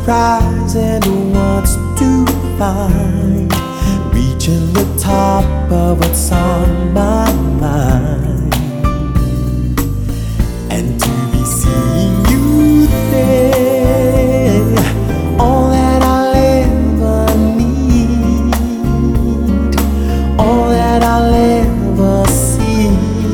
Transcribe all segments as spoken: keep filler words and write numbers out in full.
prize and wants to find, reaching the top of what's on my mind, and to be seeing you there, all that I'll ever need, all that I'll ever see,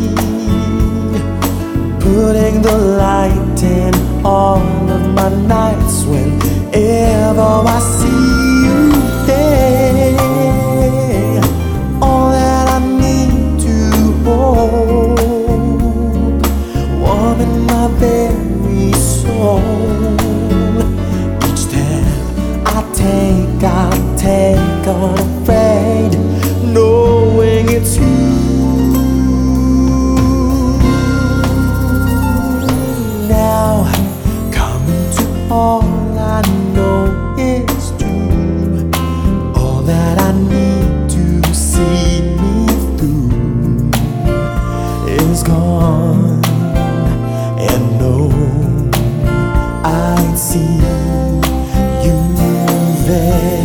putting the light in all of my nights whenever I see you there, all that I need to hold, warm in my very soul. Each step I take, I take unafraid, knowing it's you. Now coming to all I know is true, all that I need to see me through is gone, and no, I see you there.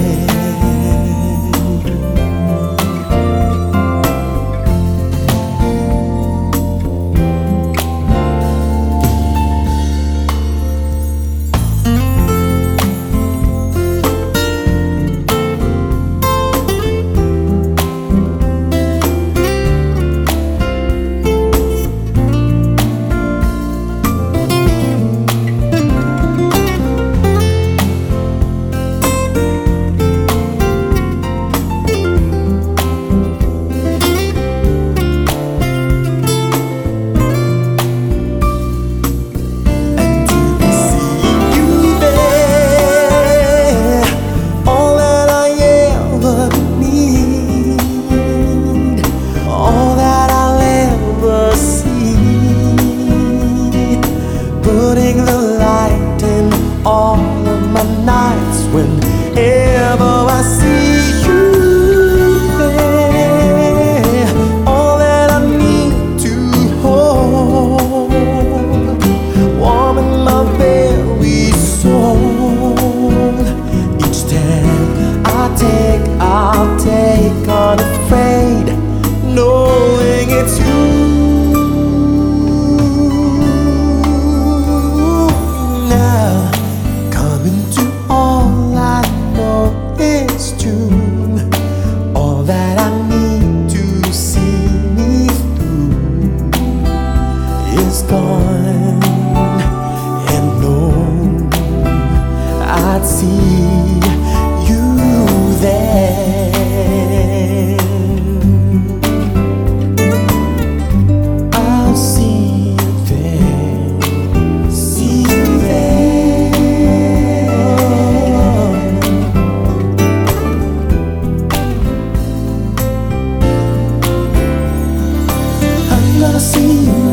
Putting the light in all of my nights whenever I see you there, all that I need to hold, warm in my very soul. Each step I take, I'll take unafraid, knowing it's you. All that I need to see me through is gone, and no, I'd see you there. I'll see you there, see you there. I'm gonna see you